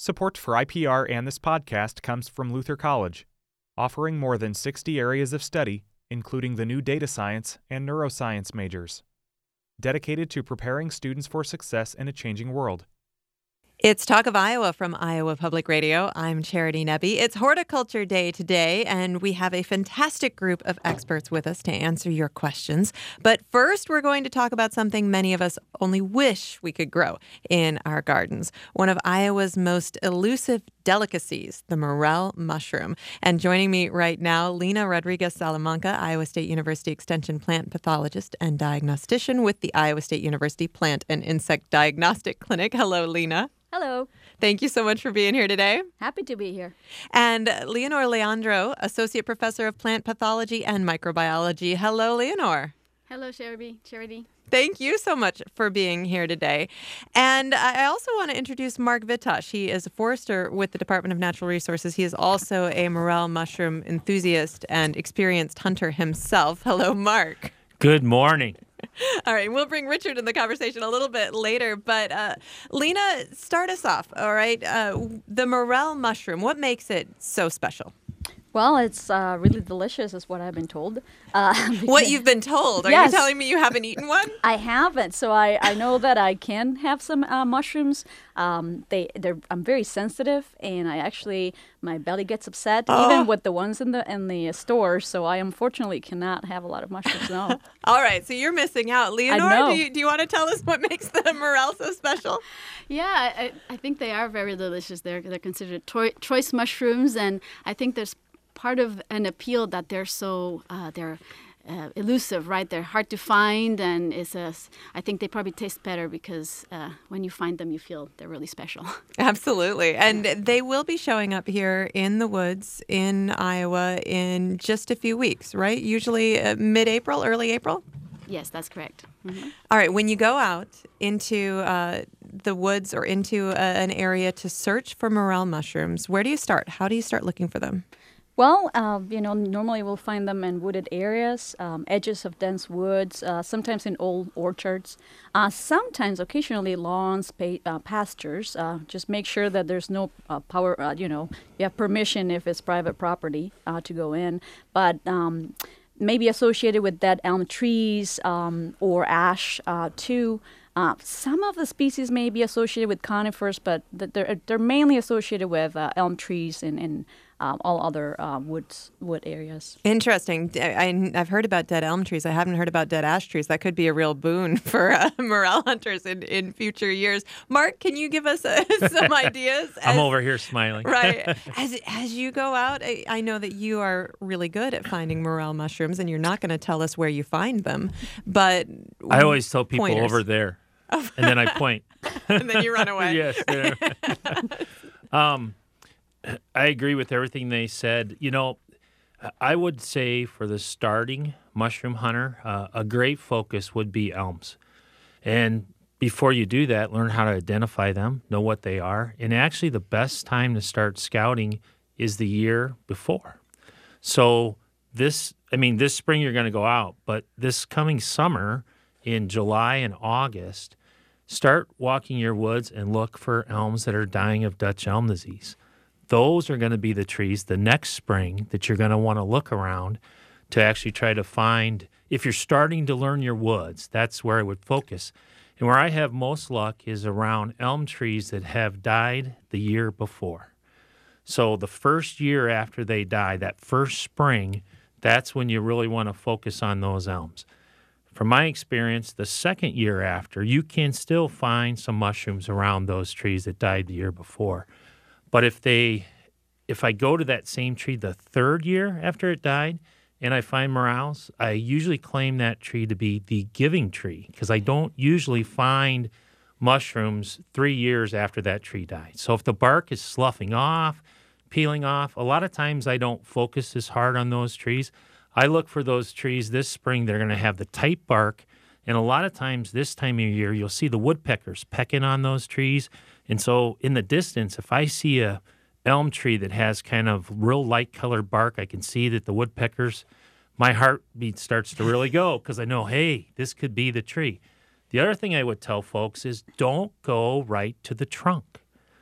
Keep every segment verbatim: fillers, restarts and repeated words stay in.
Support for I P R and this podcast comes from Luther College, offering more than sixty areas of study, including the new data science and neuroscience majors, dedicated to preparing students for success in a changing world. It's Talk of Iowa from Iowa Public Radio. I'm Charity Nebbe. It's Horticulture Day today, and we have a fantastic group of experts with us to answer your questions. But first, we're going to talk about something many of us only wish we could grow in our gardens. One of Iowa's most elusive delicacies, the morel mushroom. And joining me right now, Lina Rodriguez Salamanca, Iowa State University Extension plant pathologist and diagnostician with the Iowa State University Plant and Insect Diagnostic Clinic. Hello, Lina. Hello. Thank you so much for being here today. Happy to be here. And Leonor Leandro, Associate Professor of Plant Pathology and Microbiology. Hello, Leonor. Hello, Charity. Charity. Thank you so much for being here today. And I also want to introduce Mark Vitosh. He is a forester with the Department of Natural Resources. He is also a morel mushroom enthusiast and experienced hunter himself. Hello, Mark. Good morning. All right, we'll bring Richard in the conversation a little bit later, but uh, Lina, start us off, all right? Uh, the morel mushroom, what makes it so special? Well, it's uh, really delicious, is what I've been told. Uh, what you've been told? Are yes. you telling me you haven't eaten one? I haven't, so I, I know that I can have some uh, mushrooms. Um, they they're I'm very sensitive, and I actually my belly gets upset oh. even with the ones in the in the store. So I unfortunately cannot have a lot of mushrooms. No. All right, so you're missing out, Leonor. Do you do you want to tell us what makes the morel so special? Yeah, I, I think they are very delicious. They're they're considered to- choice mushrooms, and I think there's part of an appeal that they're so uh, they're uh, elusive, right? They're hard to find, and it's a, I think they probably taste better because uh, when you find them, you feel they're really special. Absolutely, and they will be showing up here in the woods in Iowa in just a few weeks, right? Usually uh, mid-April, early April. Yes, that's correct. Mm-hmm. All right, when you go out into uh, the woods or into uh, an area to search for morel mushrooms, where do you start? How do you start looking for them? Well, uh, you know, normally we'll find them in wooded areas, um, edges of dense woods, uh, sometimes in old orchards, uh, sometimes, occasionally, lawns, pa- uh, pastures. Uh, just make sure that there's no uh, power, uh, you know, you have permission if it's private property uh, to go in. But um, maybe associated with dead elm trees um, or ash, uh, too. Uh, some of the species may be associated with conifers, but they're they're mainly associated with uh, elm trees and, and um, all other uh, woods wood areas. Interesting. I, I've heard about dead elm trees. I haven't heard about dead ash trees. That could be a real boon for uh, morel hunters in, in future years. Mark, can you give us uh, some ideas? I'm as, over here smiling. Right. As as you go out, I, I know that you are really good at finding morel mushrooms, and you're not going to tell us where you find them, but I always tell people pointers. over there. And then I point. And then you run away. Yes. There. um, I agree with everything they said. You know, I would say for the starting mushroom hunter, uh, a great focus would be elms. And before you do that, learn how to identify them, know what they are. And actually the best time to start scouting is the year before. So this, I mean, this spring you're going to go out, but this coming summer in July and August, start walking your woods and look for elms that are dying of Dutch elm disease. Those are going to be the trees the next spring that you're going to want to look around to actually try to find. If you're starting to learn your woods, that's where I would focus. And where I have most luck is around elm trees that have died the year before. So the first year after they die, that first spring, that's when you really want to focus on those elms. From my experience, the second year after, you can still find some mushrooms around those trees that died the year before. But if they, if I go to that same tree the third year after it died and I find morels, I usually claim that tree to be the giving tree because I don't usually find mushrooms three years after that tree died. So if the bark is sloughing off, peeling off, a lot of times I don't focus as hard on those trees. I look for those trees this spring. They're going to have the tight bark. And a lot of times this time of year, you'll see the woodpeckers pecking on those trees. And so in the distance, if I see a elm tree that has kind of real light colored bark, I can see that the woodpeckers, my heartbeat starts to really go because I know, hey, this could be the tree. The other thing I would tell folks is don't go right to the trunk.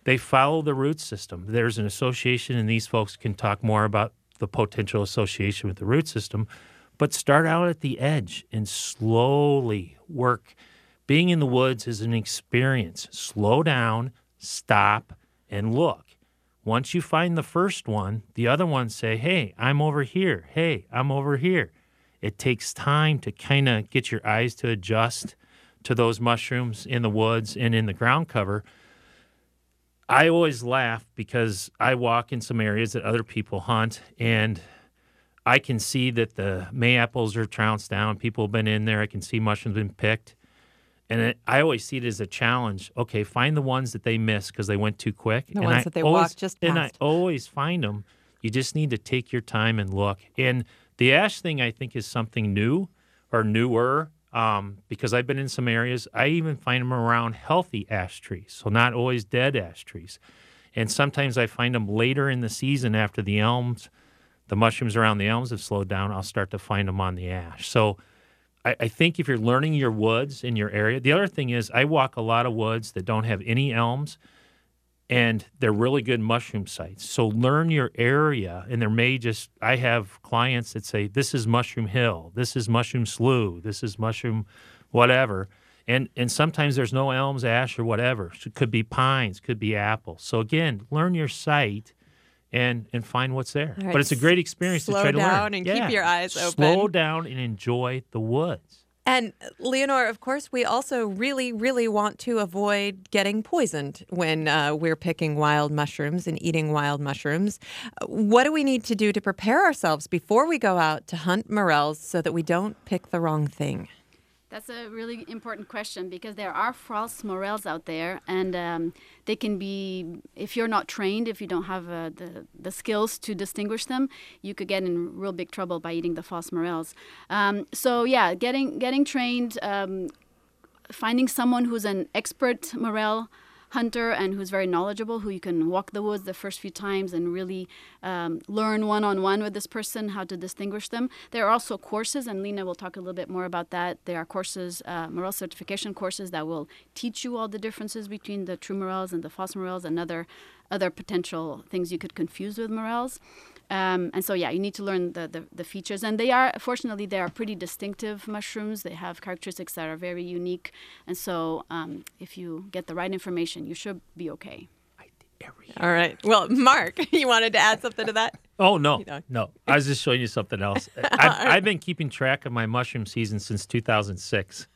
they follow the root system. There's an association, and these folks can talk more about the potential association with the root system, but start out at the edge and slowly work. Being in the woods is an experience. Slow down, stop, and look. Once you find the first one, the other ones say, hey, I'm over here. Hey, I'm over here. It takes time to kind of get your eyes to adjust to those mushrooms in the woods and in the ground cover. I always laugh because I walk in some areas that other people hunt, and I can see that the mayaples are trounced down. People have been in there. I can see mushrooms been picked. And it, I always see it as a challenge. Okay, find the ones that they missed because they went too quick. The and ones I that they always, walked just past. And I always find them. You just need to take your time and look. And the ash thing, I think, is something new or newer um, because I've been in some areas. I even find them around healthy ash trees, so not always dead ash trees. And sometimes I find them later in the season after the elms, the mushrooms around the elms have slowed down. I'll start to find them on the ash. So I, I think if you're learning your woods in your area, the other thing is I walk a lot of woods that don't have any elms, and they're really good mushroom sites. So learn your area, and there may just, I have clients that say, this is Mushroom Hill, this is Mushroom Slough, this is Mushroom whatever. And and sometimes there's no elms, ash, or whatever. So it could be pines, could be apples. So again, learn your site and and find what's there. All right, But it's a great experience slow to try to learn. down and keep your eyes open. Slow down and enjoy the woods. And Leonor, of course, we also really, really want to avoid getting poisoned when uh, we're picking wild mushrooms and eating wild mushrooms. What do we need to do to prepare ourselves before we go out to hunt morels so that we don't pick the wrong thing? That's a really important question because there are false morels out there, and um, they can be, if you're not trained, if you don't have uh, the, the skills to distinguish them, you could get in real big trouble by eating the false morels. Um, so yeah, getting getting trained, um, finding someone who's an expert morel hunter and who's very knowledgeable, who you can walk the woods the first few times and really um, learn one-on-one with this person how to distinguish them. There are also courses, and Lena will talk a little bit more about that. There are courses, uh, morel certification courses that will teach you all the differences between the true morels and the false morels and other, other potential things you could confuse with morels. Um, and so, yeah, you need to learn the, the, the features. And they are, fortunately, they are pretty distinctive mushrooms. They have characteristics that are very unique. And so um, if you get the right information, you should be okay. All right. Well, Mark, you wanted to add something to that? Oh, no, You know. no. I was just showing you something else. I've, I've been keeping track of my mushroom season since two thousand six.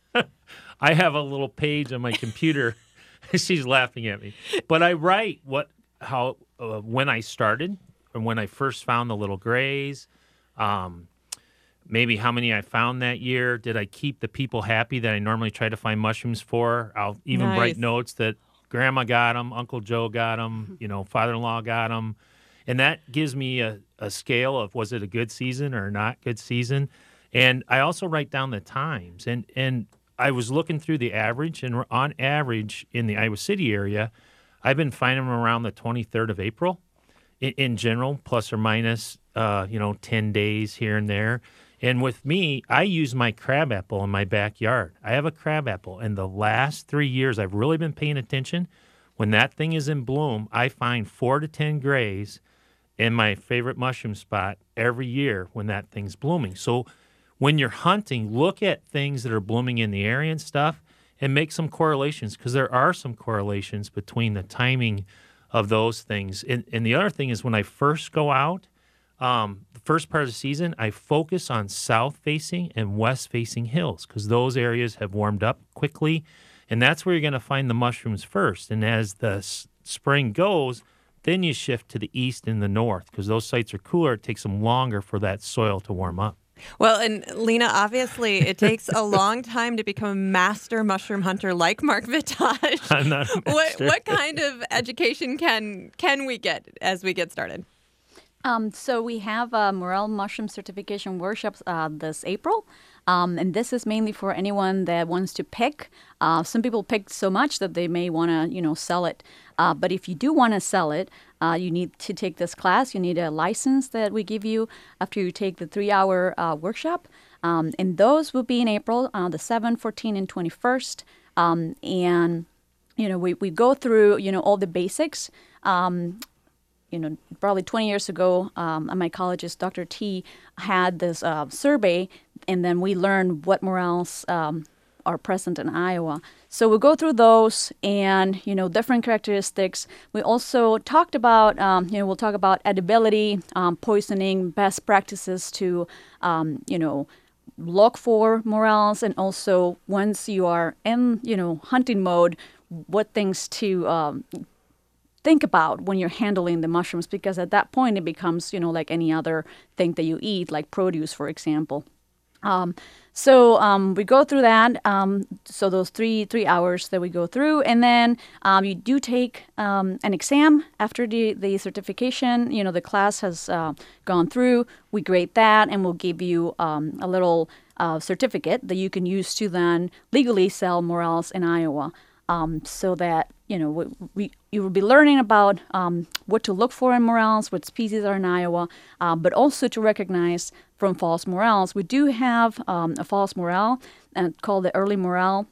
I have a little page on my computer. She's laughing at me. But I write what, how, uh, when I started, and when I first found the little grays, um, maybe how many I found that year. Did I keep the people happy that I normally try to find mushrooms for? I'll even Nice. write notes that Grandma got them, Uncle Joe got them, you know, father-in-law got them. And that gives me a, a scale of was it a good season or not good season. And I also write down the times. And, and I was looking through the average, and on average in the Iowa City area, I've been finding them around the twenty-third of April. In general, plus or minus, uh, you know, ten days here and there. And with me, I use my crabapple in my backyard. I have a crabapple, and the last three years, I've really been paying attention. When that thing is in bloom, I find four to ten grays in my favorite mushroom spot every year when that thing's blooming. So when you're hunting, look at things that are blooming in the area and stuff and make some correlations, because there are some correlations between the timing of those things. And, and the other thing is when I first go out, um, the first part of the season, I focus on south-facing and west-facing hills because those areas have warmed up quickly, and that's where you're going to find the mushrooms first. And as the s- spring goes, then you shift to the east and the north because those sites are cooler. It takes them longer for that soil to warm up. Well, and Lena, obviously, it takes a long time to become a master mushroom hunter like Mark Vitage. I'm not a What master. what kind of education can can we get as we get started? Um, so we have uh, morel mushroom certification workshops uh, this April. Um, and this is mainly for anyone that wants to pick. Uh, some people pick so much that they may want to, you know, sell it. Uh, but if you do want to sell it, uh, you need to take this class. You need a license that we give you after you take the three-hour uh, workshop. Um, and those will be in April, uh, the seventh, fourteenth, and twenty-first. Um, and you know, we, we go through, you know, all the basics. Um, you know, probably twenty years ago, um, a mycologist, Doctor T, had this uh, survey, and then we learned what morels um, are present in Iowa. So we'll go through those and, you know, different characteristics. We also talked about, um, you know, we'll talk about edibility, um, poisoning, best practices to, um, you know, look for morels, and also once you are in, you know, hunting mode, what things to um, think about when you're handling the mushrooms, because at that point it becomes, you know, like any other thing that you eat, like produce, for example. Um, so um, we go through that. Um, so those three three hours that we go through, and then um, you do take um, an exam after the, the certification. You know, the class has uh, gone through. We grade that, and we'll give you um, a little uh, certificate that you can use to then legally sell morels in Iowa. Um, so that, you know, we, we you will be learning about um, what to look for in morels, what species are in Iowa, uh, but also to recognize from false morels. We do have um, a false morel uh, called the early morel.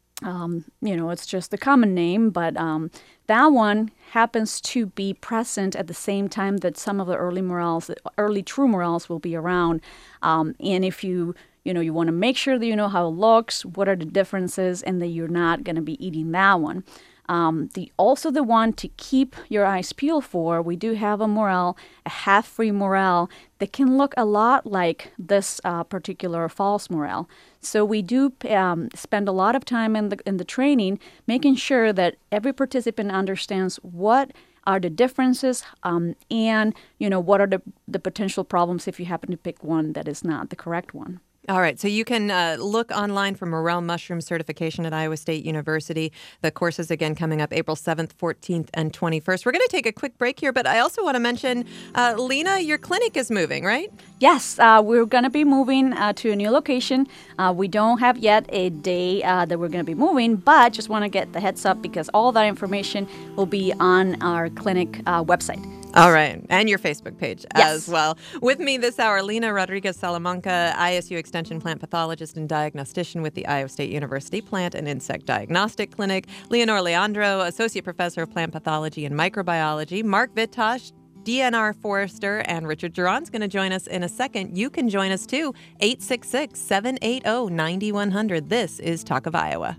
Um, you know, it's just the common name, but um, that one happens to be present at the same time that some of the early morels, early true morels, will be around. Um, and if you You know, you want to make sure that you know how it looks, what are the differences, and that you're not going to be eating that one. Um, the also the one to keep your eyes peeled for, we do have a morel, a half-free morel, that can look a lot like this uh, particular false morel. So we do um, spend a lot of time in the in the training making sure that every participant understands what are the differences, um, and, you know, what are the, the potential problems if you happen to pick one that is not the correct one. All right. So you can uh, look online for morel mushroom certification at Iowa State University. The course is again coming up April seventh, fourteenth, and twenty-first. We're going to take a quick break here, but I also want to mention, uh, Lena, your clinic is moving, right? Yes, uh, we're going to be moving uh, to a new location. Uh, we don't have yet a day uh, that we're going to be moving, but just want to get the heads up because all that information will be on our clinic uh, website. All right. And your Facebook page yes. as well. With me this hour, Lena Rodriguez Salamanca, I S U Extension plant pathologist and diagnostician with the Iowa State University Plant and Insect Diagnostic Clinic. Leonor Leandro, Associate Professor of Plant Pathology and Microbiology. Mark Vitosh, D N R Forester, and Richard Duran's going to join us in a second. You can join us too. eight six six, seven eight zero, nine one zero zero. This is Talk of Iowa.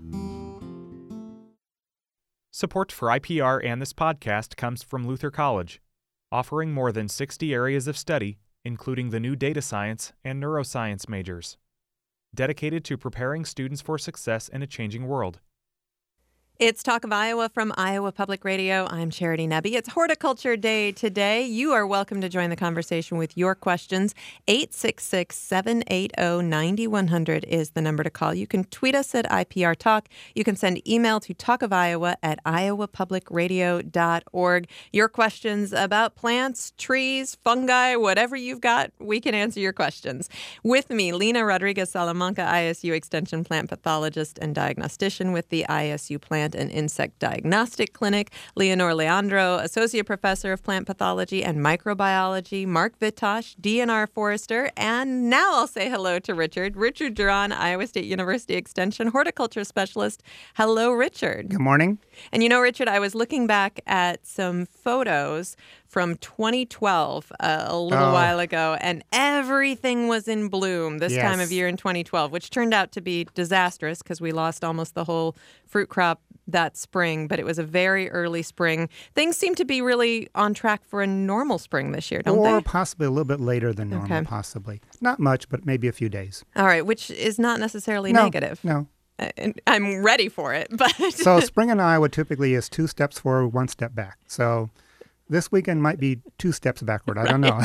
Support for I P R and this podcast comes from Luther College, offering more than sixty areas of study, including the new data science and neuroscience majors, dedicated to preparing students for success in a changing world. It's Talk of Iowa from Iowa Public Radio. I'm Charity Nebbe. It's Horticulture Day today. You are welcome to join the conversation with your questions. eight six six, seven eight zero, nine one zero zero is the number to call. You can tweet us at I P R Talk. You can send email to talkofiowa at iowa public radio dot org. Your questions about plants, trees, fungi, whatever you've got, we can answer your questions. With me, Lena Rodriguez Salamanca, I S U Extension plant pathologist and diagnostician with the I S U Plant and Insect Diagnostic Clinic. Leonor Leandro, Associate Professor of Plant Pathology and Microbiology. Mark Vitosh, D N R Forester. And now I'll say hello to Richard. Richard Duran, Iowa State University Extension Horticulture Specialist. Hello, Richard. Good morning. And you know, Richard, I was looking back at some photos from twenty twelve, uh, a little oh. while ago, and everything was in bloom this yes. time of year in twenty twelve, which turned out to be disastrous because we lost almost the whole fruit crop that spring, but it was a very early spring. Things seem to be really on track for a normal spring this year, don't or they? Or possibly a little bit later than normal, okay. possibly. Not much, but maybe a few days. All right, which is not necessarily no, negative. No, And I'm ready for it, but... So spring in Iowa typically is two steps forward, one step back. So this weekend might be two steps backward. I don't know.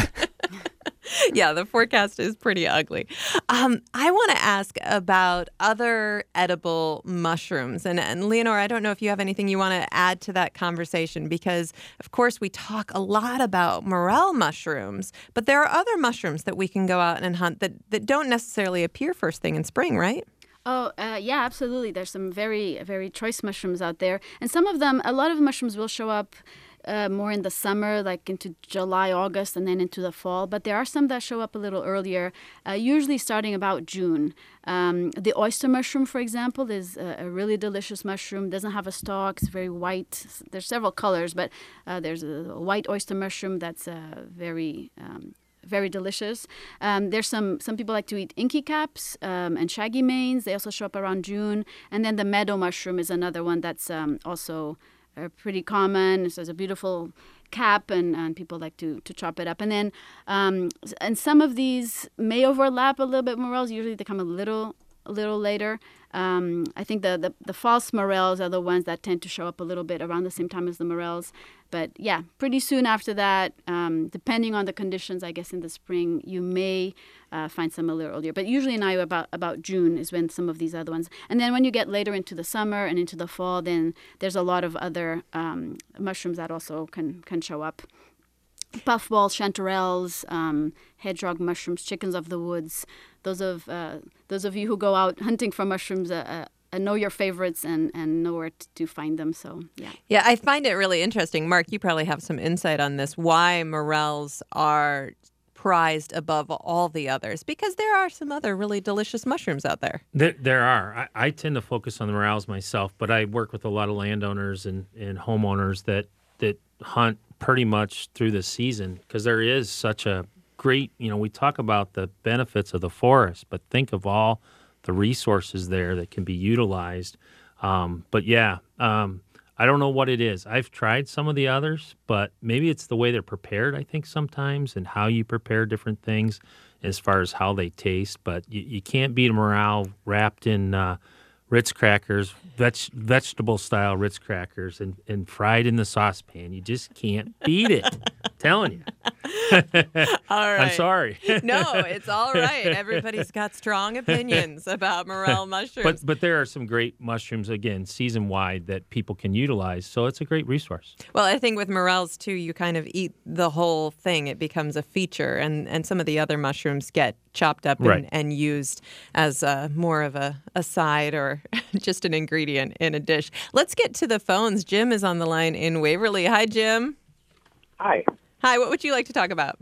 Yeah, the forecast is pretty ugly. Um, I want to ask about other edible mushrooms. And, and Leonor, I don't know if you have anything you want to add to that conversation because, of course, we talk a lot about morel mushrooms, but there are other mushrooms that we can go out and hunt that, that don't necessarily appear first thing in spring, right? Oh, uh, yeah, absolutely. There's some very, very choice mushrooms out there. And some of them, a lot of mushrooms will show up uh, more in the summer, like into July, August, and then into the fall. But there are some that show up a little earlier, uh, usually starting about June. Um, the oyster mushroom, for example, is a, a really delicious mushroom. Doesn't have a stalk. It's very white. There's several colors, but uh, there's a, a white oyster mushroom that's uh, very um, very delicious. Um, there's some some people like to eat inky caps um, and shaggy manes. They also show up around June. And then the meadow mushroom is another one that's um, also uh, pretty common. So it's a beautiful cap, and, and people like to to chop it up. And then um, and some of these may overlap a little bit with morels. Usually they come a little a little later. Um, I think the, the, the false morels are the ones that tend to show up a little bit around the same time as the morels. But yeah, pretty soon after that, um, depending on the conditions, I guess in the spring, you may uh, find some a little earlier. But usually in Iowa, about, about June is when some of these other ones. And then when you get later into the summer and into the fall, then there's a lot of other um, mushrooms that also can, can show up. Puffballs, chanterelles, um, hedgehog mushrooms, chickens of the woods. Those of uh, those of you who go out hunting for mushrooms uh, uh, know your favorites and, and know where to find them. So, yeah. Yeah, I find it really interesting. Mark, you probably have some insight on this, why morels are prized above all the others, because there are some other really delicious mushrooms out there. There, there are. I, I tend to focus on the morels myself, but I work with a lot of landowners and, and homeowners that, that hunt pretty much through the season, because there is such a great, you know, we talk about the benefits of the forest, but think of all the resources there that can be utilized. Um, but yeah, um, I don't know what it is. I've tried some of the others, but maybe it's the way they're prepared, I think, sometimes, and how you prepare different things as far as how they taste. But you, you can't beat a morel wrapped in uh, Ritz crackers, veg, vegetable-style Ritz crackers, and, and fried in the saucepan. You just can't beat it. I'm telling you. All right. I'm sorry. No, it's all right. Everybody's got strong opinions about morel mushrooms. But but there are some great mushrooms, again, season-wide, that people can utilize. So it's a great resource. Well, I think with morels, too, you kind of eat the whole thing. It becomes a feature. And, and some of the other mushrooms get chopped up and, Right. and used as a, more of a, a side or just an ingredient in a dish. Let's get to the phones. Jim is on the line in Waverly. Hi, Jim. Hi. Hi, what would you like to talk about?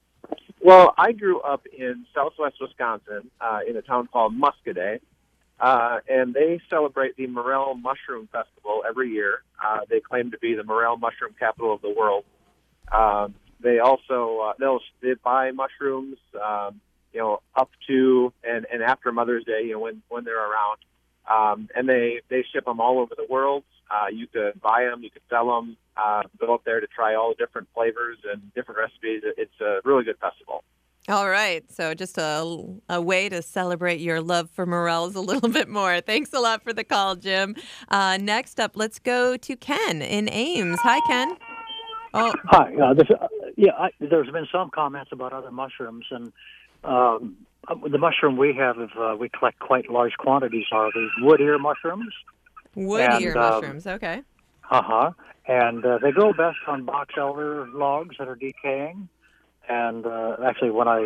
Well, I grew up in southwest Wisconsin uh, in a town called Muscadet, uh, and they celebrate the Morel Mushroom Festival every year. Uh, they claim to be the Morel Mushroom capital of the world. Um, they also uh, they'll they buy mushrooms, um, you know, up to and, and after Mother's Day, you know, when when they're around, um, and they they ship them all over the world. Uh, you could buy them, you could sell them, uh, go up there to try all the different flavors and different recipes. It's a really good festival. All right. So just a, a way to celebrate your love for morels a little bit more. Thanks a lot for the call, Jim. Uh, next up, let's go to Ken in Ames. Hi, Ken. Oh, Hi. Uh, this, uh, yeah, I, there's been some comments about other mushrooms, and um, the mushroom we have, if uh, we collect quite large quantities, are the wood ear mushrooms. wood And, ear um, mushrooms. Okay. Uh-huh. And uh, they grow best on box elder logs that are decaying. And uh, actually, when I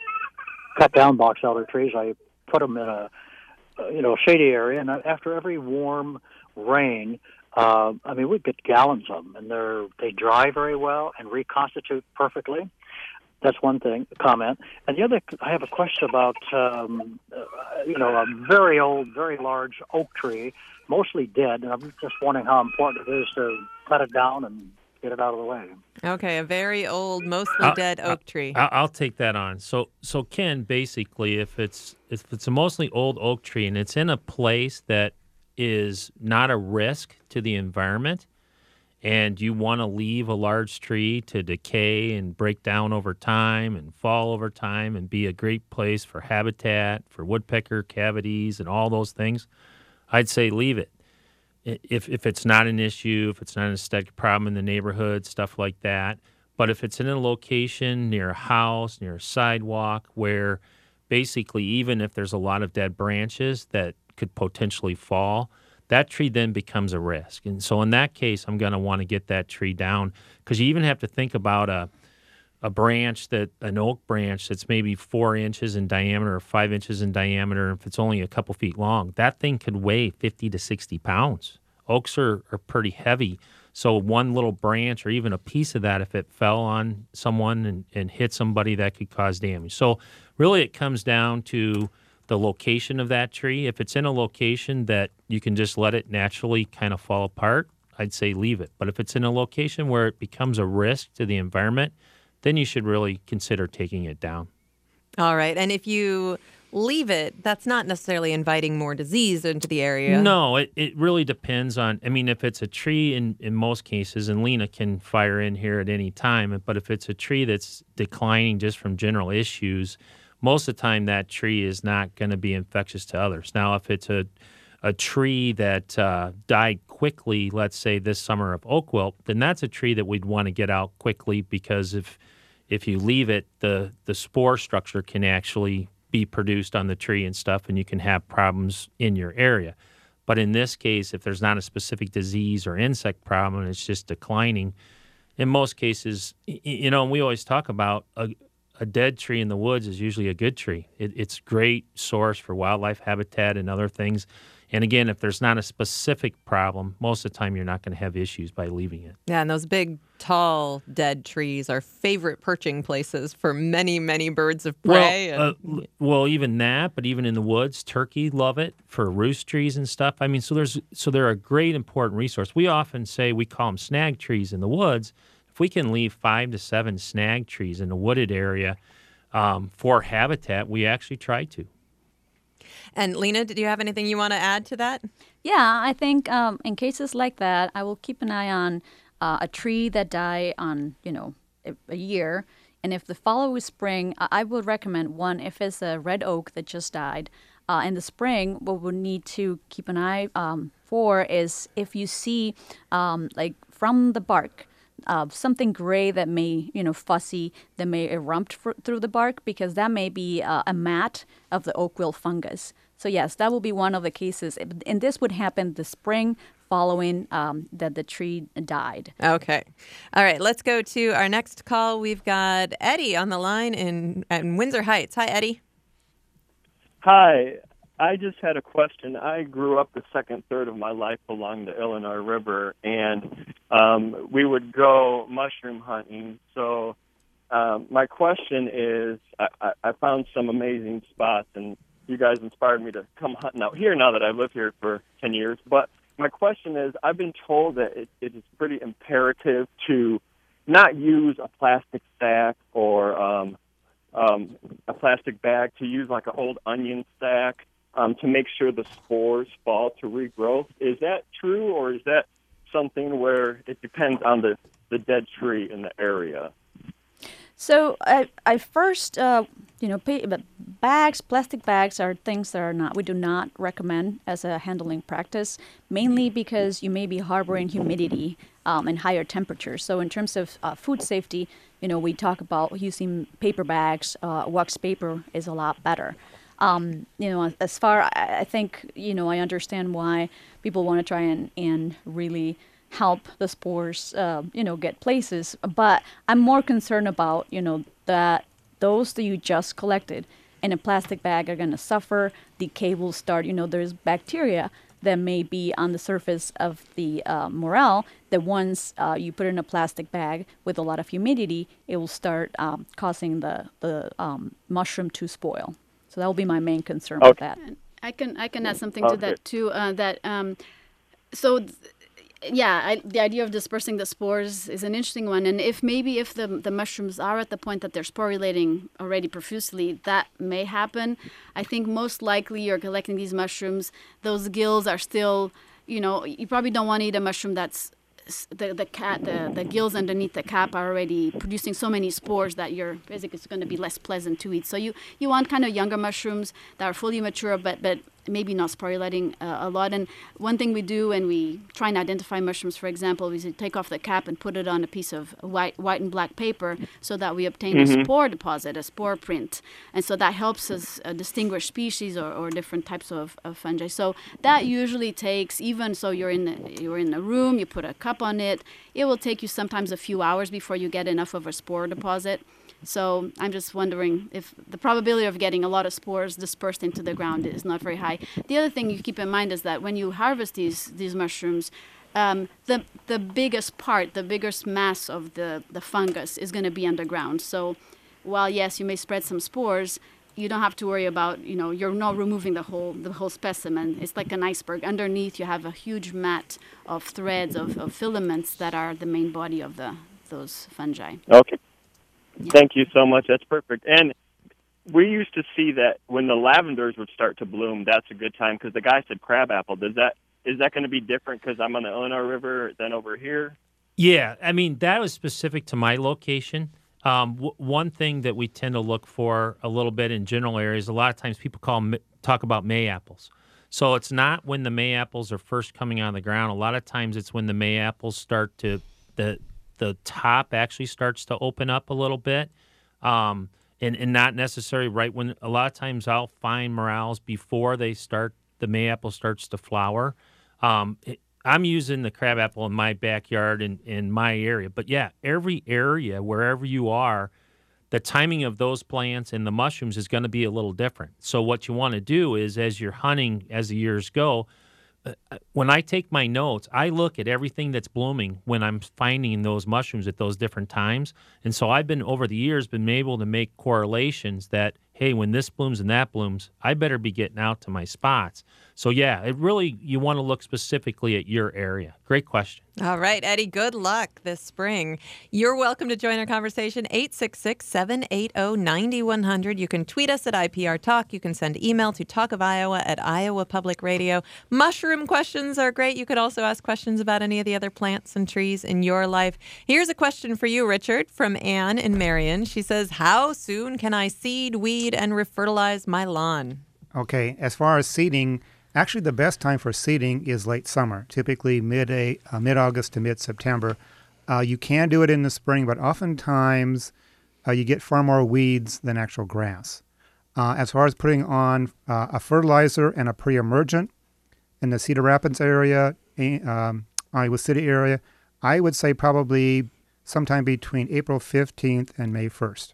cut down box elder trees, I put them in a, uh, you know, shady area. And after every warm rain, uh, I mean, we get gallons of them, and they're they dry very well and reconstitute perfectly. That's one thing, comment. And the other, I have a question about, um, uh, you know, a very old, very large oak tree, mostly dead, and I'm just wondering how important it is to cut it down and get it out of the way. Okay, a very old, mostly I'll- dead oak tree. I'll, I'll take that on. So, so Ken, basically, if it's if it's a mostly old oak tree and it's in a place that is not a risk to the environment, and you want to leave a large tree to decay and break down over time and fall over time and be a great place for habitat, for woodpecker cavities and all those things, I'd say leave it. If if it's not an issue, if it's not an aesthetic problem in the neighborhood, stuff like that. But if it's in a location near a house, near a sidewalk, where basically even if there's a lot of dead branches that could potentially fall, that tree then becomes a risk. And so in that case, I'm going to want to get that tree down, because you even have to think about a a branch, that an oak branch that's maybe four inches in diameter or five inches in diameter, if it's only a couple feet long, that thing could weigh fifty to sixty pounds. Oaks are, are pretty heavy. So one little branch or even a piece of that, if it fell on someone and, and hit somebody, that could cause damage. So really it comes down to the location of that tree. If it's in a location that you can just let it naturally kind of fall apart, I'd say leave it. But if it's in a location where it becomes a risk to the environment, then you should really consider taking it down. All right. And if you leave it, that's not necessarily inviting more disease into the area. No, it, it really depends on, I mean, if it's a tree in, in most cases, and Lena can fire in here at any time, but if it's a tree that's declining just from general issues, most of the time that tree is not going to be infectious to others. Now, if it's a a tree that uh, died quickly, let's say this summer of oak wilt, then that's a tree that we'd want to get out quickly, because if if you leave it, the, the spore structure can actually be produced on the tree and stuff, and you can have problems in your area. But in this case, if there's not a specific disease or insect problem and it's just declining, in most cases, you know, and we always talk about a, a dead tree in the woods is usually a good tree. It, it's a great source for wildlife habitat and other things. And again, if there's not a specific problem, most of the time you're not going to have issues by leaving it. Yeah, and those big, tall, dead trees are favorite perching places for many, many birds of prey. Well, and... uh, well, even that, but even in the woods, turkey love it for roost trees and stuff. I mean, so there's so they're a great, important resource. We often say we call them snag trees in the woods. If we can leave five to seven snag trees in a wooded area um, for habitat, we actually try to. And Lena, did you have anything you want to add to that? Yeah, I think um, in cases like that, I will keep an eye on uh, a tree that died on, you know, a, a year. And if the following spring, I, I would recommend one, if it's a red oak that just died. Uh, in the spring, what we need to keep an eye um, for is if you see, um, like, from the bark, Uh, something gray that may, you know, fussy, that may erupt fr- through the bark, because that may be uh, a mat of the oak wilt fungus. So yes, that will be one of the cases. And this would happen the spring following um, that the tree died. Okay. All right, let's go to our next call. We've got Eddie on the line in, in Windsor Heights. Hi, Eddie. Hi. I just had a question. I grew up the second third of my life along the Illinois River, and um, we would go mushroom hunting. So um, my question is, I, I found some amazing spots, and you guys inspired me to come hunting out here now that I've lived here for ten years. But my question is, I've been told that it, it is pretty imperative to not use a plastic sack or um, um, a plastic bag, to use like an old onion sack. Um, to make sure the spores fall to regrow. Is that true, or is that something where it depends on the, the dead tree in the area? So I, I first, uh, you know, pay, but bags, plastic bags are things that are not, we do not recommend as a handling practice, mainly because you may be harboring humidity um, and higher temperatures. So in terms of uh, food safety, you know, we talk about using paper bags. Uh, wax paper is a lot better. Um, you know, as far, I, I think, you know, I understand why people want to try and, and really help the spores, uh, you know, get places. But I'm more concerned about, you know, that those that you just collected in a plastic bag are going to suffer. Decay will start. You know, there's bacteria that may be on the surface of the uh, morel that once uh, you put it in a plastic bag with a lot of humidity, it will start um, causing the, the um, mushroom to spoil. So that will be my main concern okay. with that. I can I can add something to okay. that too. Uh, that um, so th- yeah, I, the idea of dispersing the spores is an interesting one. And if maybe if the the mushrooms are at the point that they're sporulating already profusely, that may happen. I think most likely you're collecting these mushrooms. Those gills are still, you know, you probably don't want to eat a mushroom that's the the cat the, the gills underneath the cap are already producing so many spores that you're basically it's going to be less pleasant to eat. So you, you want kind of younger mushrooms that are fully mature, but but maybe not sporulating uh, a lot. And one thing we do when we try and identify mushrooms, for example, is to take off the cap and put it on a piece of white white and black paper, so that we obtain mm-hmm. a spore deposit, a spore print, and so that helps us uh, distinguish species or, or different types of, of fungi. So that usually takes, even so you're in the, you're in a room, you put a cup on it, it will take you sometimes a few hours before you get enough of a spore deposit. So I'm just wondering if the probability of getting a lot of spores dispersed into the ground is not very high. The other thing you keep in mind is that when you harvest these these mushrooms, um, the the biggest part, the biggest mass of the, the fungus is going to be underground. So while, yes, you may spread some spores, you don't have to worry about, you know, you're not removing the whole the whole specimen. It's like an iceberg. Underneath, you have a huge mat of threads, of, of filaments that are the main body of the those fungi. Okay. Yeah. Thank you so much. That's perfect. And we used to see that when the lavenders would start to bloom, that's a good time, because the guy said crabapple. Does that is that going to be different because I'm on the Illinois River than over here? Yeah, I mean, that was specific to my location. Um, w- one thing that we tend to look for a little bit in general areas, a lot of times people call talk about May apples. So it's not when the May apples are first coming out of the ground. A lot of times it's when the May apples start to, the the top actually starts to open up a little bit. Um, and, and not necessarily right when, a lot of times I'll find morels before they start, the May apple starts to flower. Um, it, I'm using the crabapple in my backyard in, in my area. But yeah, every area, wherever you are, the timing of those plants and the mushrooms is going to be a little different. So what you want to do is, as you're hunting, as the years go, uh, when I take my notes, I look at everything that's blooming when I'm finding those mushrooms at those different times. And so I've been, over the years, been able to make correlations that, hey, when this blooms and that blooms, I better be getting out to my spots. So, yeah, it really, you want to look specifically at your area. Great question. All right, Eddie, good luck this spring. You're welcome to join our conversation, eight six six, seven eight zero, nine one zero zero. You can tweet us at I P R Talk. You can send email to Talk of Iowa at Iowa Public Radio. Mushroom questions are great. You could also ask questions about any of the other plants and trees in your life. Here's a question for you, Richard, from Ann in Marion. She says, how soon can I seed, weed, and refertilize my lawn? Okay, as far as seeding, actually the best time for seeding is late summer, typically mid uh, mid-August to mid-September. Uh, you can do it in the spring, but oftentimes uh, you get far more weeds than actual grass. Uh, as far as putting on uh, a fertilizer and a pre-emergent in the Cedar Rapids area, um, Iowa City area, I would say probably sometime between April fifteenth and May first.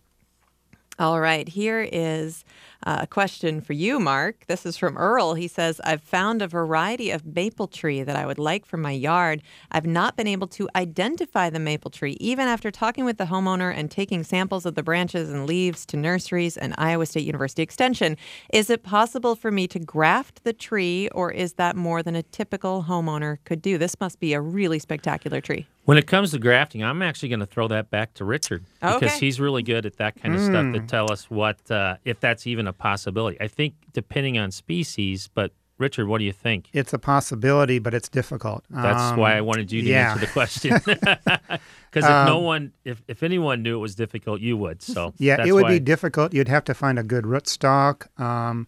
All right, here is uh, a question for you, Mark. This is from Earl. He says, I've found a variety of maple tree that I would like for my yard. I've not been able to identify the maple tree, even after talking with the homeowner and taking samples of the branches and leaves to nurseries and Iowa State University Extension. Is it possible for me to graft the tree, or is that more than a typical homeowner could do? This must be a really spectacular tree. When it comes to grafting, I'm actually going to throw that back to Richard, because okay. he's really good at that kind of mm. stuff to tell us what, uh, if that's even a possibility. I think depending on species, but Richard, what do you think? It's a possibility, but it's difficult. That's um, why I wanted you to yeah. answer the question. Because if um, no one, if, if anyone knew it was difficult, you would. So yeah, that's it would why. be difficult. You'd have to find a good rootstock, um,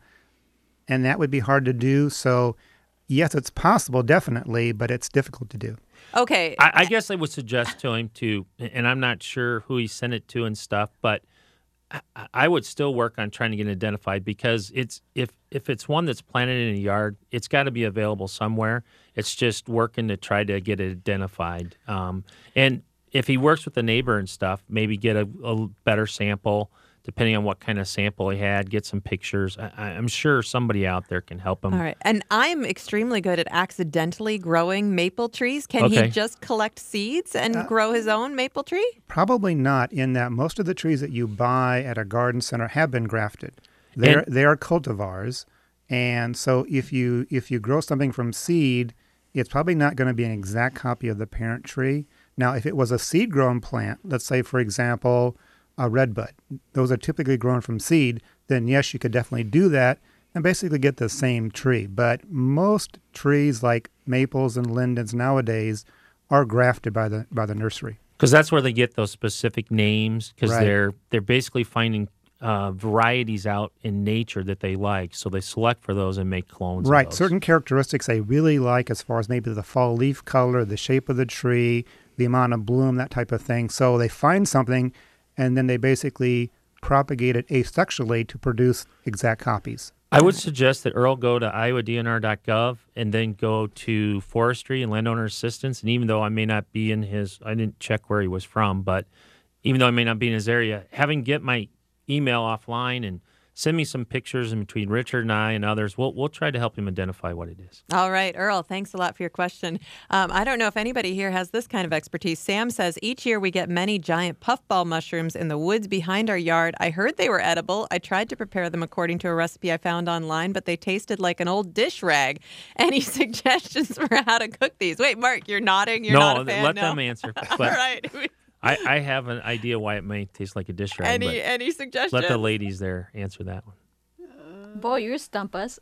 and that would be hard to do. So yes, it's possible, definitely, but it's difficult to do. Okay. I, I guess I would suggest to him to, and I'm not sure who he sent it to and stuff, but I, I would still work on trying to get it identified, because it's if if it's one that's planted in a yard, it's got to be available somewhere. It's just working to try to get it identified. Um, and if he works with a neighbor and stuff, maybe get a, a better sample. Depending on what kind of sample he had, get some pictures. I, I'm sure somebody out there can help him. All right. And I'm extremely good at accidentally growing maple trees. Can Okay. he just collect seeds and Uh, grow his own maple tree? Probably not, in that most of the trees that you buy at a garden center have been grafted. They're, And- they are cultivars, and so if you if you grow something from seed, it's probably not going to be an exact copy of the parent tree. Now, if it was a seed-grown plant, let's say, for example, a redbud, those are typically grown from seed, then yes, you could definitely do that and basically get the same tree. But most trees like maples and lindens nowadays are grafted by the by the nursery. Because that's where they get those specific names, because Right. they're they're basically finding uh, varieties out in nature that they like. So they select for those and make clones Right. of those. Certain characteristics they really like, as far as maybe the fall leaf color, the shape of the tree, the amount of bloom, that type of thing. So they find something, and then they basically propagate it asexually to produce exact copies. I would suggest that Earl go to iowa d n r dot gov and then go to forestry and landowner assistance. And even though I may not be in his, I didn't check where he was from, but even though I may not be in his area, having get my email offline and send me some pictures in between Richard and I and others. We'll we'll try to help him identify what it is. All right, Earl, thanks a lot for your question. Um, I don't know if anybody here has this kind of expertise. Sam says, each year we get many giant puffball mushrooms in the woods behind our yard. I heard they were edible. I tried to prepare them according to a recipe I found online, but they tasted like an old dish rag. Any suggestions for how to cook these? Wait, Mark, you're nodding. You're no, not a fan? let no? them answer. But All right. I, I have an idea why it may taste like a dish rag. Any but any suggestions? let the ladies there answer that one. Boy, you stump us.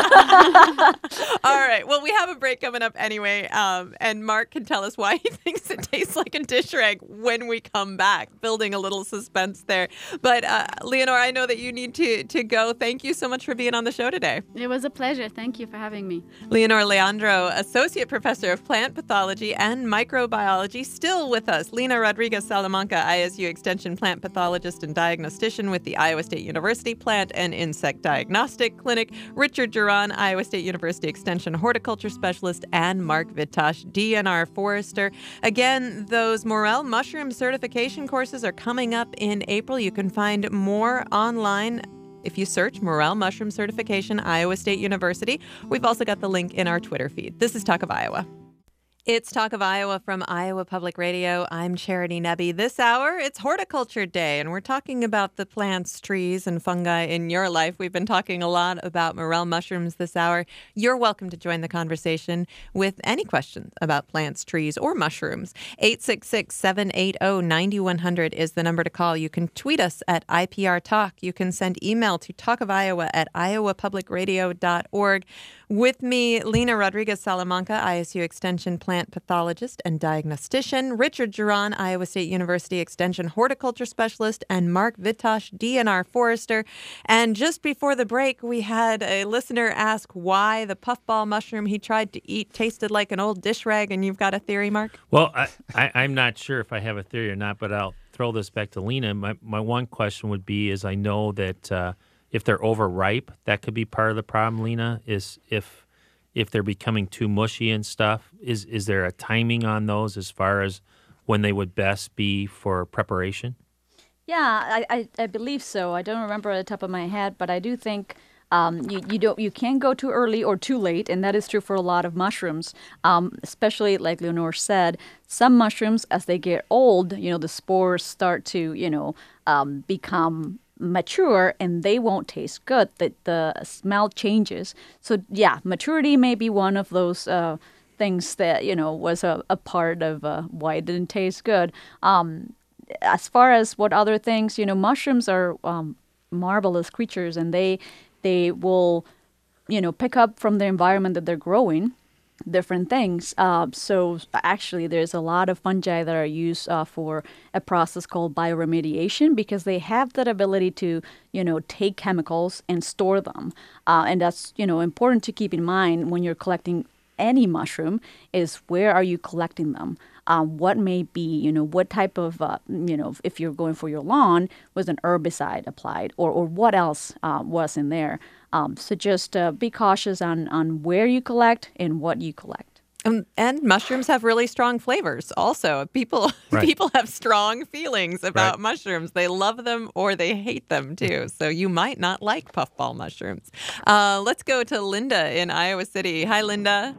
Uh. All right. Well, we have a break coming up anyway, um, and Mark can tell us why he thinks it tastes like a dish rag when we come back, building a little suspense there. But uh, Leonor, I know that you need to, to go. Thank you so much for being on the show today. It was a pleasure. Thank you for having me. Leonor Leandro, Associate Professor of Plant Pathology and Microbiology, still with us. Lina Rodriguez Salamanca, I S U Extension Plant Pathologist and Diagnostician with the Iowa State University Plant and Insect Diagnostic Clinic, Richard Duran, Iowa State University Extension Horticulture Specialist, and Mark Vitosh, D N R Forester. Again, those Morel Mushroom Certification courses are coming up in April. You can find more online if you search Morel Mushroom Certification, Iowa State University. We've also got the link in our Twitter feed. This is Talk of Iowa. It's Talk of Iowa from Iowa Public Radio. I'm Charity Nebbe. This hour, it's Horticulture Day, and we're talking about the plants, trees, and fungi in your life. We've been talking a lot about morel mushrooms this hour. You're welcome to join the conversation with any questions about plants, trees, or mushrooms. eight six six, seven eight zero, nine one zero zero is the number to call. You can tweet us at I P R Talk. You can send email to talkofiowa at iowa public radio dot org. With me, Lina Rodriguez Salamanca, I S U Extension Plant Pathologist and Diagnostician, Richard Duran, Iowa State University Extension Horticulture Specialist, and Mark Vitosh, D N R Forester. And just before the break, we had a listener ask why the puffball mushroom he tried to eat tasted like an old dish rag, and you've got a theory, Mark? Well, I, I, I'm not sure if I have a theory or not, but I'll throw this back to Lina. My, my one question would be is I know that uh, if they're overripe, that could be part of the problem, Lina, is if if they're becoming too mushy and stuff. Is is there a timing on those as far as when they would best be for preparation? Yeah, I, I, I believe so. I don't remember at the top of my head, but I do think um, you, you don't you can't go too early or too late, and that is true for a lot of mushrooms. Um, especially like Leonor said, some mushrooms as they get old, you know, the spores start to you know um, become mature and they won't taste good. The, the smell changes. So yeah, maturity may be one of those uh, things that, you know, was a, a part of uh, why it didn't taste good. Um, as far as what other things, you know, mushrooms are um, marvelous creatures, and they they will, you know, pick up from the environment that they're growing different things. Uh, so actually, there's a lot of fungi that are used uh, for a process called bioremediation because they have that ability to, you know, take chemicals and store them. Uh, and that's, you know, important to keep in mind when you're collecting any mushroom is where are you collecting them? Um, what may be, you know, what type of, uh, you know, if you're going for your lawn, was an herbicide applied or, or what else uh, was in there? Um, so just uh, be cautious on, on where you collect and what you collect. Um, and mushrooms have really strong flavors also. People Right. people have strong feelings about Right. mushrooms. They love them or they hate them too. So you might not like puffball mushrooms. Uh, let's go to Linda in Iowa City. Hi, Linda.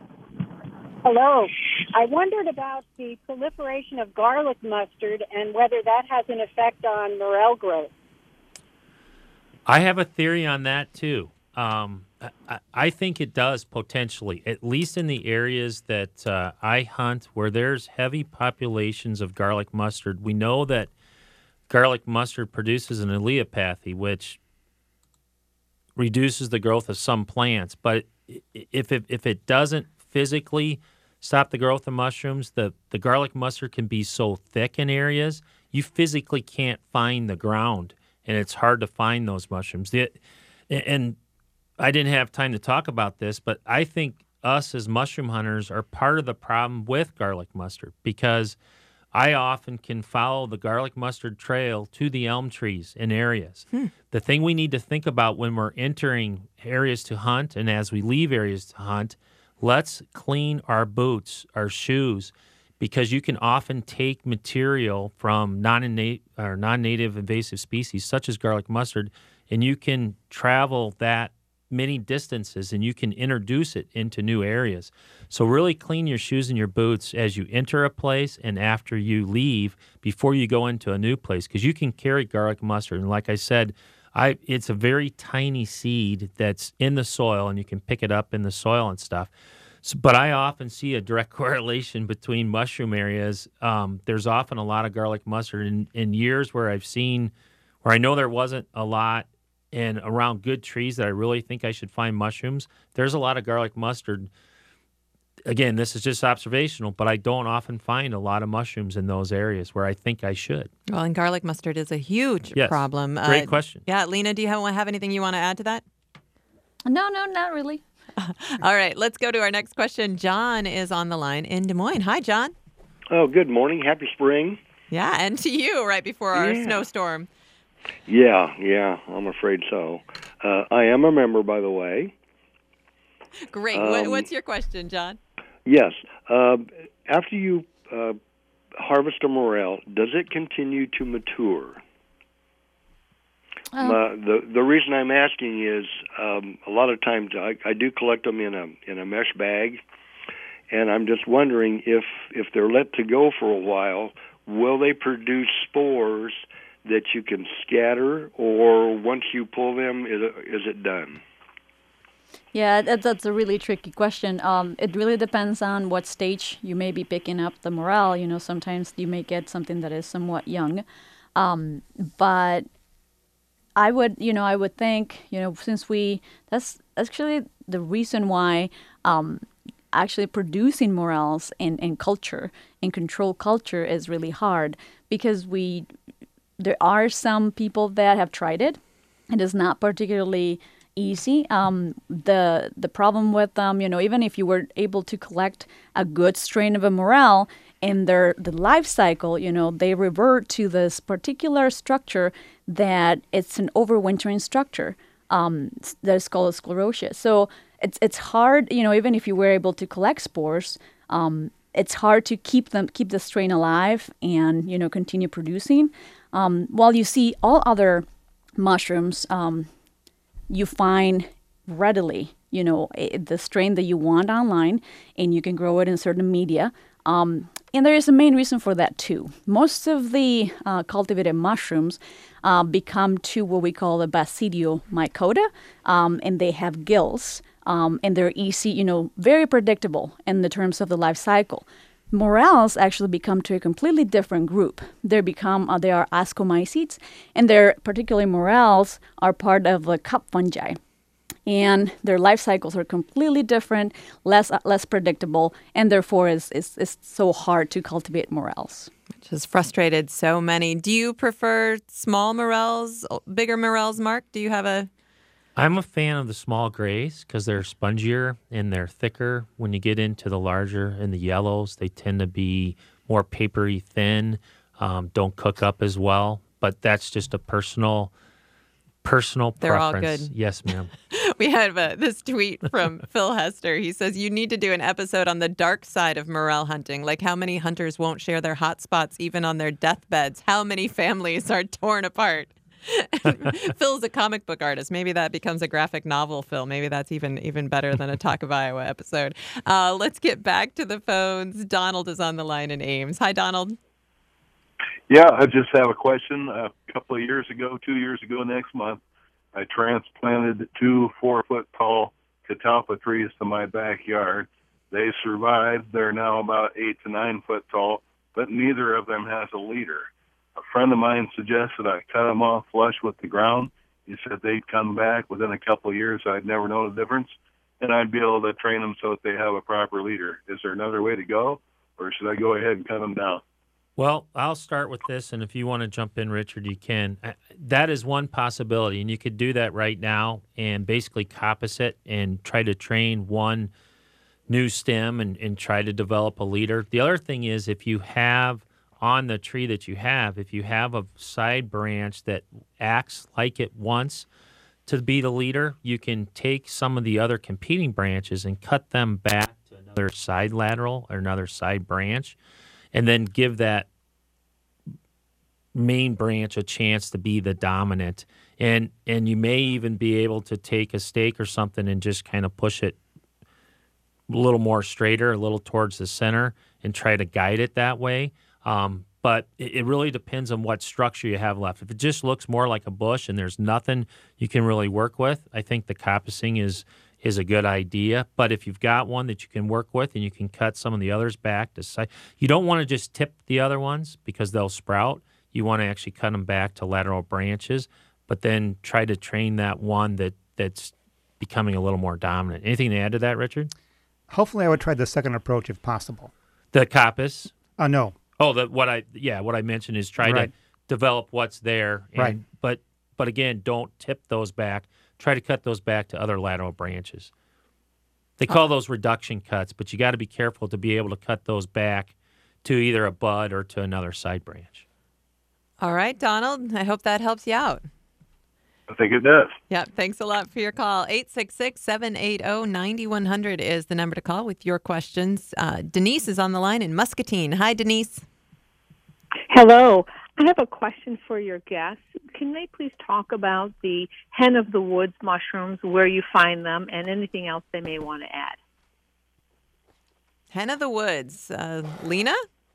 Hello. I wondered about the proliferation of garlic mustard and whether that has an effect on morel growth. I have a theory on that too. Um, I, I think it does potentially, at least in the areas that uh, I hunt where there's heavy populations of garlic mustard. We know that garlic mustard produces an allelopathy, which reduces the growth of some plants. But if it, if it doesn't physically stop the growth of mushrooms, the, the garlic mustard can be so thick in areas, you physically can't find the ground, and it's hard to find those mushrooms. The, and I didn't have time to talk about this, but I think us as mushroom hunters are part of the problem with garlic mustard because I often can follow the garlic mustard trail to the elm trees in areas. Hmm. The thing we need to think about when we're entering areas to hunt and as we leave areas to hunt, let's clean our boots, our shoes, because you can often take material from non-native or non-native invasive species such as garlic mustard and you can travel that many distances and you can introduce it into new areas. So really clean your shoes and your boots as you enter a place and after you leave before you go into a new place, because you can carry garlic mustard. And like I said, I it's a very tiny seed that's in the soil and you can pick it up in the soil and stuff. So, but I often see a direct correlation between mushroom areas. Um, there's often a lot of garlic mustard in, in years where I've seen, where I know there wasn't a lot, and around good trees that I really think I should find mushrooms, there's a lot of garlic mustard. Again, this is just observational, but I don't often find a lot of mushrooms in those areas where I think I should. Well, and garlic mustard is a huge Yes. problem. Great Uh, question. Yeah, Lena, do you have, have anything you want to add to that? No, no, not really. All right, let's go to our next question. John is on the line in Des Moines. Hi, John. Oh, good morning. Happy spring. Yeah, and to you right before our Yeah. snowstorm. Yeah, yeah, I'm afraid so. Uh, I am a member, by the way. Great. What, Um, what's your question, John? Yes. Uh, after you uh, harvest a morel, does it continue to mature? Um, Uh, the the reason I'm asking is um, a lot of times I, I do collect them in a in a mesh bag, and I'm just wondering if if they're let to go for a while, will they produce spores that you can scatter, or once you pull them, is it, is it done? Yeah, that, that's a really tricky question. Um, it really depends on what stage you may be picking up the morel. You know, sometimes you may get something that is somewhat young, um, but I would, you know, I would think, you know, since we, that's actually the reason why um, actually producing morels in, in culture, in controlled culture is really hard, because we, there are some people that have tried it. It is not particularly easy. Um, the the problem with them, you know, even if you were able to collect a good strain of a morel, in their the life cycle, you know, they revert to this particular structure that it's an overwintering structure um, that is called sclerotia. So it's it's hard, you know, even if you were able to collect spores, um, it's hard to keep them keep the strain alive and, you know, continue producing. Um, while you see all other mushrooms, um, you find readily, you know, the strain that you want online, and you can grow it in certain media. Um, and there is a main reason for that too. Most of the uh, cultivated mushrooms uh, become to what we call the Basidiomycota, um, and they have gills, um, and they're easy, you know, very predictable in the terms of the life cycle. Morels actually become to a completely different group. They become, uh, they are ascomycetes, and their particularly morels are part of the cup fungi. And their life cycles are completely different, less uh, less predictable, and therefore is is is so hard to cultivate morels. Which has frustrated so many. Do you prefer small morels, bigger morels, Mark? Do you have a... I'm a fan of the small grays because they're spongier and they're thicker. When you get into the larger and the yellows, they tend to be more papery thin, um, don't cook up as well. But that's just a personal personal They're all preference. good. Yes, ma'am. We have uh, this tweet from Phil Hester. He says, you need to do an episode on the dark side of morel hunting, like how many hunters won't share their hot spots even on their deathbeds, how many families are torn apart. Phil's a comic book artist. Maybe that becomes a graphic novel, Phil. Maybe that's even even better than a Talk of Iowa episode. Uh, let's get back to the phones. Donald is on the line in Ames. Hi, Donald. Yeah, I just have a question. A couple of years ago, two years ago next month, I transplanted two four-foot-tall catalpa trees to my backyard. They survived. They're now about eight to nine foot tall, but neither of them has a leader. A friend of mine suggested I cut them off flush with the ground. He said they'd come back within a couple of years. I'd never know the difference, and I'd be able to train them so that they have a proper leader. Is there another way to go, or should I go ahead and cut them down? Well, I'll start with this, and if you want to jump in, Richard, you can. That is one possibility, and you could do that right now and basically coppice it and try to train one new stem and, and try to develop a leader. The other thing is if you have on the tree that you have, if you have a side branch that acts like it wants to be the leader, you can take some of the other competing branches and cut them back to another side lateral or another side branch, and then give that main branch a chance to be the dominant. And and you may even be able to take a stake or something and just kind of push it a little more straighter, a little towards the center, and try to guide it that way. Um, but it, it really depends on what structure you have left. If it just looks more like a bush and there's nothing you can really work with, I think the coppicing is is a good idea. But if you've got one that you can work with and you can cut some of the others back to side, you don't want to just tip the other ones because they'll sprout. You want to actually cut them back to lateral branches, but then try to train that one that, that's becoming a little more dominant. Anything to add to that, Richard? Hopefully I would try the second approach if possible. The coppice? Uh, no. Oh, the, what I yeah, what I mentioned is try Right. to develop what's there. And, Right. But, but again, don't tip those back. Try to cut those back to other lateral branches. They call those reduction cuts, but you got to be careful to be able to cut those back to either a bud or to another side branch. All right, Donald, I hope that helps you out. I think it does. Yeah, thanks a lot for your call. eight six six, seven eight zero, nine one zero zero is the number to call with your questions. Uh, Denise is on the line in Muscatine. Hi, Denise. Hello. I have a question for your guests. Can they please talk about the hen of the woods mushrooms, where you find them, and anything else they may want to add? Hen of the woods. Uh, Lena?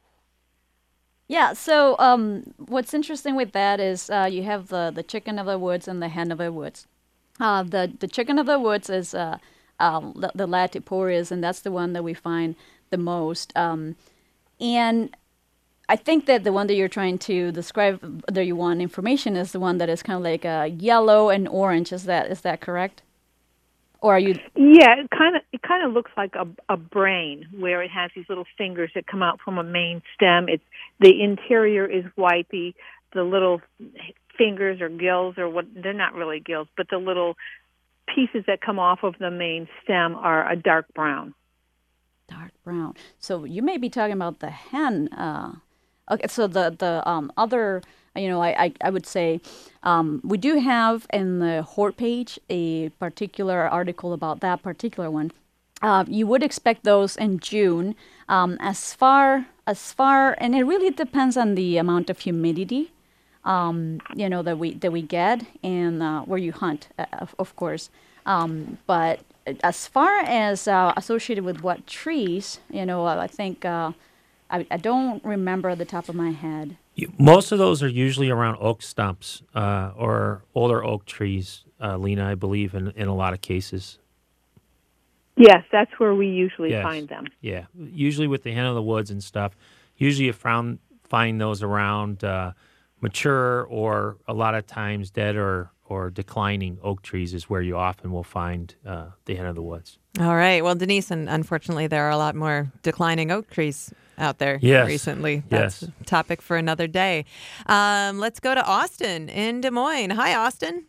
Yeah, so um, what's interesting with that is uh, you have the, the chicken of the woods and the hen of the woods. Uh, the, the chicken of the woods is uh, um, the, the Latiporus, and that's the one that we find the most. Um, and I think that the one that you're trying to describe, that you want information, is the one that is kind of like uh, yellow and orange. Is that is that correct? Or are you? Yeah, it kind of it kind of looks like a a brain, where it has these little fingers that come out from a main stem. It's the interior is white. The the little fingers or gills or what, they're not really gills, but the little pieces that come off of the main stem are a dark brown. Dark brown. So you may be talking about the hen. Uh, okay, so the the um, other, you know, I, I, I would say um, we do have in the Hort page a particular article about that particular one. Uh, you would expect those in June. Um, as far as far, and it really depends on the amount of humidity, um, you know, that we that we get and uh, where you hunt, uh, of, of course. Um, but as far as uh, associated with what trees, you know, I think uh, I, I don't remember at the top of my head. You, most of those are usually around oak stumps uh, or older oak trees, uh, Lena, I believe, in, in a lot of cases. Yes, that's where we usually Yes. find them. Yeah, usually with the hen of the woods and stuff. Usually you found, find those around uh, mature or a lot of times dead or, or declining oak trees is where you often will find uh, the hen of the woods. All right. Well, Denise, and unfortunately, there are a lot more declining oak trees out there Yes. recently. That's Yes. a topic for another day. Um, let's go to Austin in Des Moines. Hi, Austin.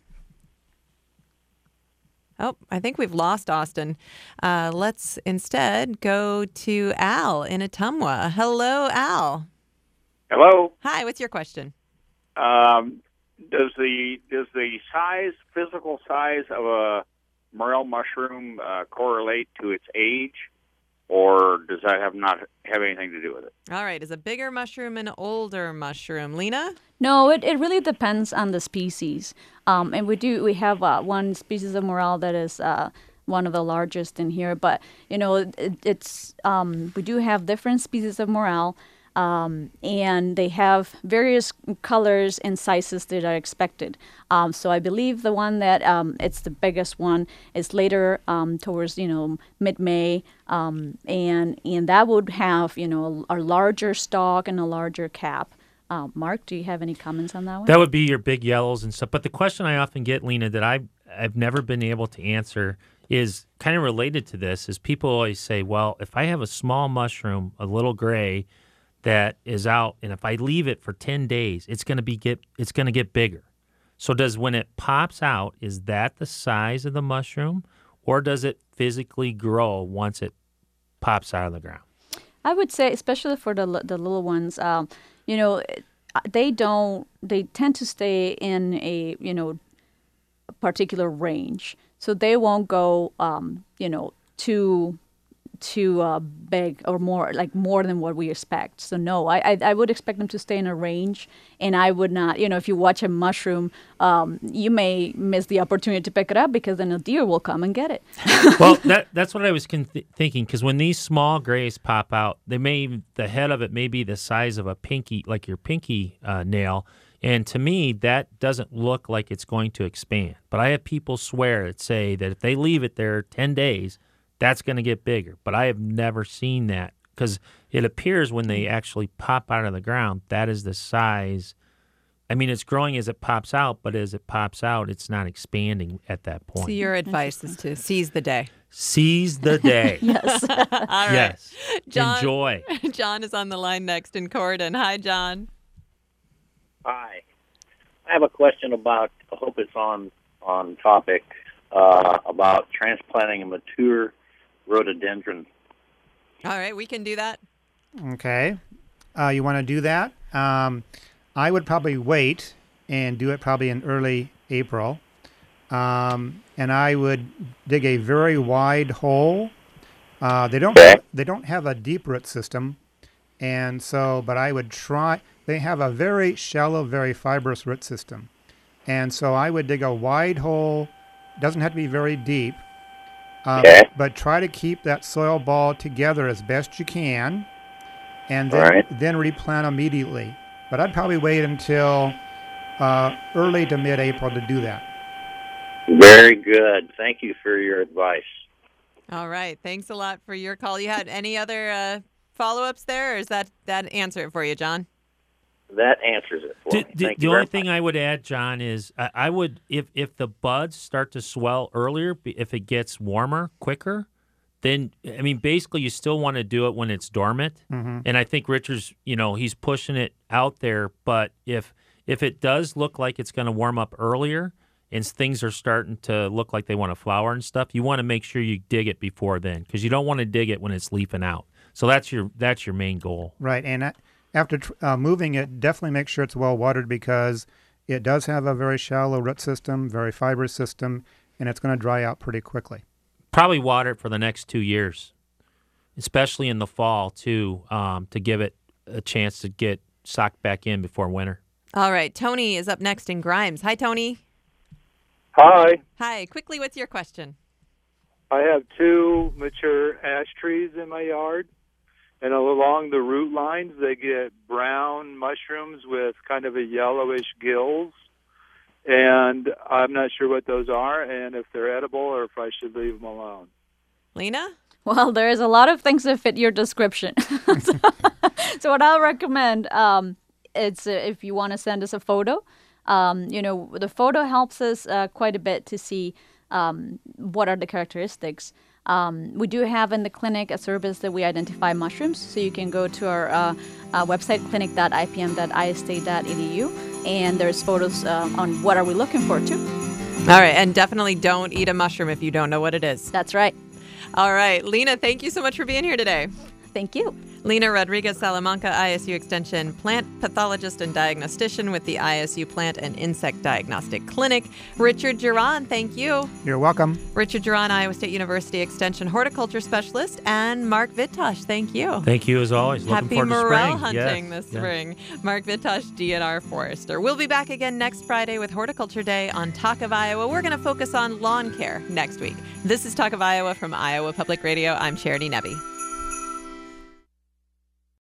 Oh, I think we've lost Austin. Uh, let's instead go to Al in Ottumwa. Hello, Al. Hello. Hi, what's your question? Um, does the does the size, physical size of a morel mushroom uh, correlate to its age, or does that have not have anything to do with it? All right. Is a bigger mushroom an older mushroom? Lena? No, it, it really depends on the species. Um, and we do we have uh, one species of morel that is uh, one of the largest in here. But you know, it, it's um, we do have different species of morel, um, and they have various colors and sizes that are expected. Um, so I believe the one that um, it's the biggest one is later um, towards you know mid-May, um, and and that would have you know a, a larger stalk and a larger cap. Uh, Mark, do you have any comments on that one? That would be your big yellows and stuff. But the question I often get, Lena, that I've, I've never been able to answer is kind of related to this, is people always say, well, if I have a small mushroom, a little gray, that is out, and if I leave it for ten days, it's going to be get it's going to get bigger. So does when it pops out, is that the size of the mushroom, or does it physically grow once it pops out of the ground? I would say, especially for the the little ones, um, you know, they don't. They tend to stay in a you know particular range, so they won't go, um, you know, too too uh, big or more like more than what we expect. So no, I, I I would expect them to stay in a range, and I would not. You know, if you watch a mushroom, um, you may miss the opportunity to pick it up because then a deer will come and get it. Well, that that's what I was con- th- thinking because when these small grays pop out, they may the head of it may be the size of a pinky, like your pinky uh, nail. And to me, that doesn't look like it's going to expand. But I have people swear that say that if they leave it there ten days, that's going to get bigger. But I have never seen that because it appears when they actually pop out of the ground, that is the size. I mean, it's growing as it pops out, but as it pops out, it's not expanding at that point. So your advice is to seize the day. Seize the day. Yes. All right. Yes. John, Enjoy. John is on the line next in Corden. Hi, John. Hi. I have a question about, I hope it's on, on topic, uh, about transplanting a mature rhododendron. All right, we can do that. Okay. Uh, you want to do that? Um, I would probably wait and do it probably in early April. Um, and I would dig a very wide hole. Uh, they don't have, they don't have a deep root system. And so, but I would try, they have a very shallow, very fibrous root system. And so I would dig a wide hole, doesn't have to be very deep, um, Okay. but try to keep that soil ball together as best you can, and then, Right. then replant immediately. But I'd probably wait until uh, early to mid-April to do that. Very good. Thank you for your advice. All right, thanks a lot for your call. You had any other uh, follow-ups there, or is that that answer it for you, John? That answers it for D- me. d- Thank the you only very thing I would add, John, is I, I would if if the buds start to swell earlier, b- if it gets warmer quicker, then I mean basically you still want to do it when it's dormant. Mhm. And I think Richard's, you know, he's pushing it out there. But if if it does look like it's going to warm up earlier and things are starting to look like they want to flower and stuff, you want to make sure you dig it before then because you don't want to dig it when it's leafing out. So that's your that's your main goal. Right, and uh, after tr- uh, moving it, definitely make sure it's well watered because it does have a very shallow root system, very fibrous system, and it's going to dry out pretty quickly. Probably water it for the next two years, especially in the fall too, um, to give it a chance to get socked back in before winter. All right, Tony is up next in Grimes. Hi, Tony. Hi. Hi, quickly, what's your question? I have two mature ash trees in my yard, and along the root lines, they get brown mushrooms with kind of a yellowish gills, and I'm not sure what those are and if they're edible or if I should leave them alone. Lena? Well, there's a lot of things that fit your description. so, so what I'll recommend, um, it's uh, if you want to send us a photo. Um, you know, the photo helps us uh, quite a bit to see um, what are the characteristics. Um, we do have in the clinic a service that we identify mushrooms, so you can go to our uh, uh, website, clinic dot I P M dot I S T A dot E D U, and there's photos uh, on what are we looking for, too. All right, and definitely don't eat a mushroom if you don't know what it is. That's right. All right, Lena, thank you so much for being here today. Thank you. Lena Rodriguez Salamanca, I S U Extension plant pathologist and diagnostician with the I S U Plant and Insect Diagnostic Clinic. Richard Duran, thank you. You're welcome. Richard Duran, Iowa State University Extension horticulture specialist, and Mark Vitosh, thank you. Thank you as always. Looking Happy forward to morel spring. hunting Yes, this yes. spring. Mark Vitosh, D N R Forester. We'll be back again next Friday with Horticulture Day on Talk of Iowa. We're going to focus on lawn care next week. This is Talk of Iowa from Iowa Public Radio. I'm Charity Nebbe.